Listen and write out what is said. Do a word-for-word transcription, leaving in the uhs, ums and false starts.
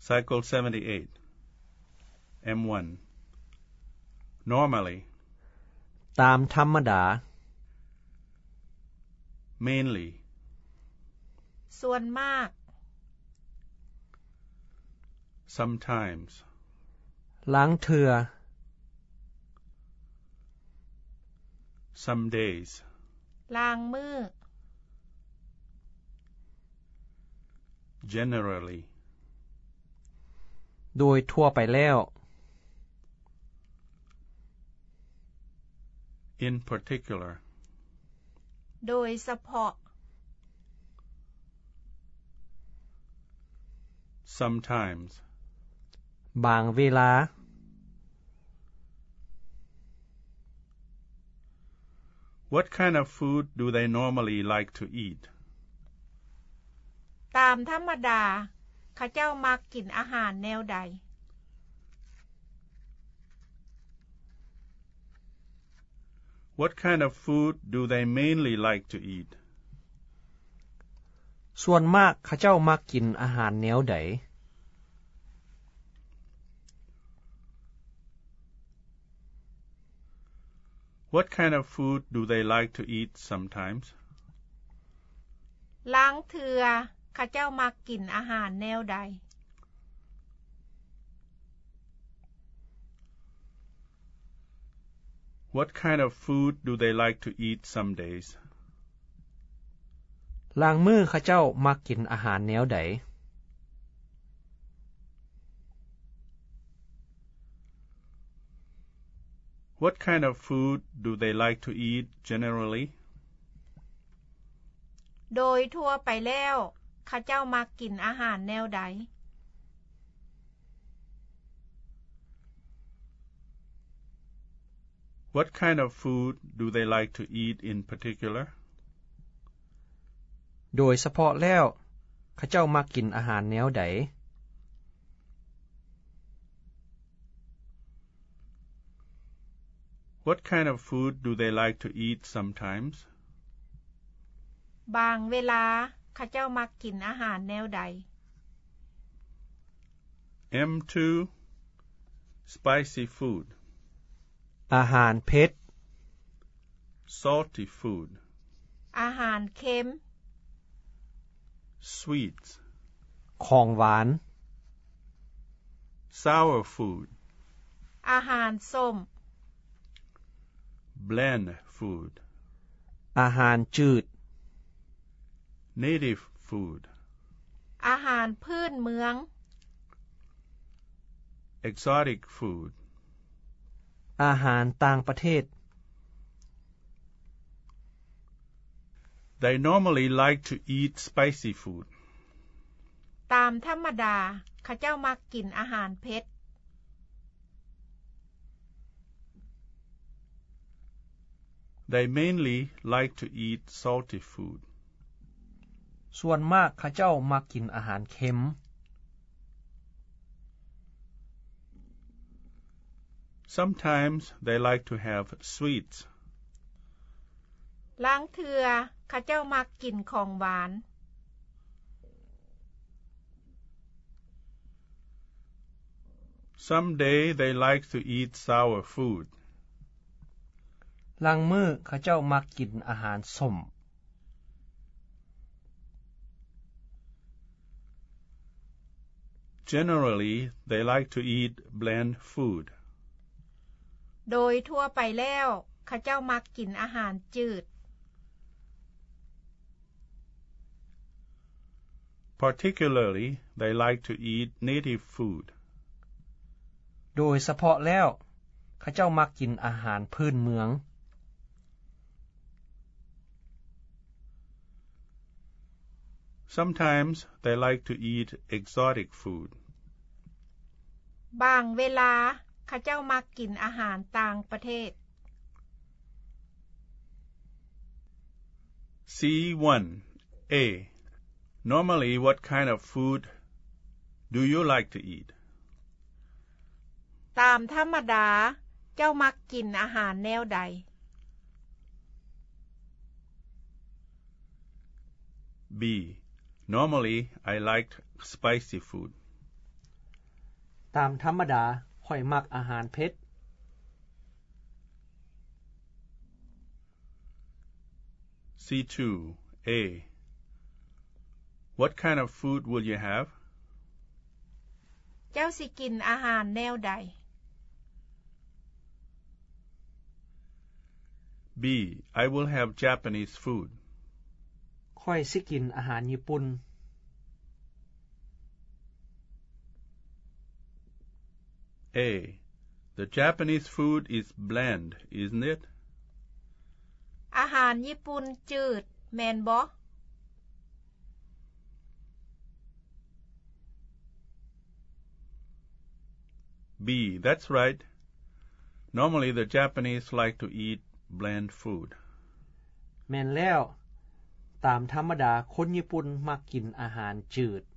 Cycle seventy-eight. M one. Normally. ตามธรรมดา Mainly. ส่วนมาก Sometimes. ลางเทื่อ Some days. ลางมื้อ Generally. โดยทั่วไปแล้ว In particular. โดยเฉพาะ Sometimes. บางเวลา What kind of food do they normally like to eat? ตามธรรมดาเขาเจ้ามักกินอาหารแนวใด What kind of food do they mainly like to eat? ส่วนมากเขาเจ้ามักกินอาหารแนวใด What kind of food do they like to eat sometimes? ลางเทื่อเขาเจ้ามักกินอาหารแนวใด What kind of food do they like to eat some days? ลางมื้อเขาเจ้ามักกินอาหารแนวใด What kind of food do they like to eat generally? โดยทั่วไปแล้วเขาเจ้ามักกินอาหารแนวใด What kind of food do they like to eat in particular? โดยเฉพาะแล้วเขาเจ้ามักกินอาหารแนวใด What kind of food do they like to eat sometimes? บางเวลาเขาเจ้ามักกินอาหารแนวใด M two. Spicy food. อาหารเผ็ด Salty food. อาหารเค็ม Sweets. ของหวาน Sour food. อาหารส้ม Bland food. อาหารจืด Native food. อาหารพื้นเมือง Exotic food. อาหารต่างประเทศ They normally like to eat spicy food. ตามธรรมดาเขาเจ้ามักกินอาหารเผ็ด They mainly like to eat salty food. ส่วนมากเขาเจ้ามักกินอาหารเค็ม Sometimes they like to have sweets. ลางเทื่อเขาเจ้ามักกินของหวาน Someday they like to eat sour food. ลางมื้อเขาเจ้ามักกินอาหารส้ม Generally, they like to eat bland food. โดยทั่วไปแล้วเขาเจ้ามักกินอาหารจืด Particularly, they like to eat native food. โดยเฉพาะแล้วเขาเจ้ามักกินอาหารพื้นเมือง Sometimes they like to eat exotic food. บางเวลาเขาเจ้ามักกินอาหารต่างประเทศ C one. A. Normally, what kind of food do you like to eat? ตามธรรมดาเจ้ามักกินอาหารแนวใด B. Normally, I like spicy food. ตามธรรมดาข้อยมักอาหารเผ็ดซี ทู A. What kind of food will you have? เจ้าสิกินอาหารแนวใด B. I will have Japanese food. ข้อยสิกินอาหารญี่ปุ่น A. The Japanese food is bland, isn't it? อาหารญี่ปุ่นจืดแม่นบ่ B. That's right. Normally the Japanese like to eat bland food. แม่นแล้วตามธรรมดาคนญี่ปุ่นมักกินอาหารจืด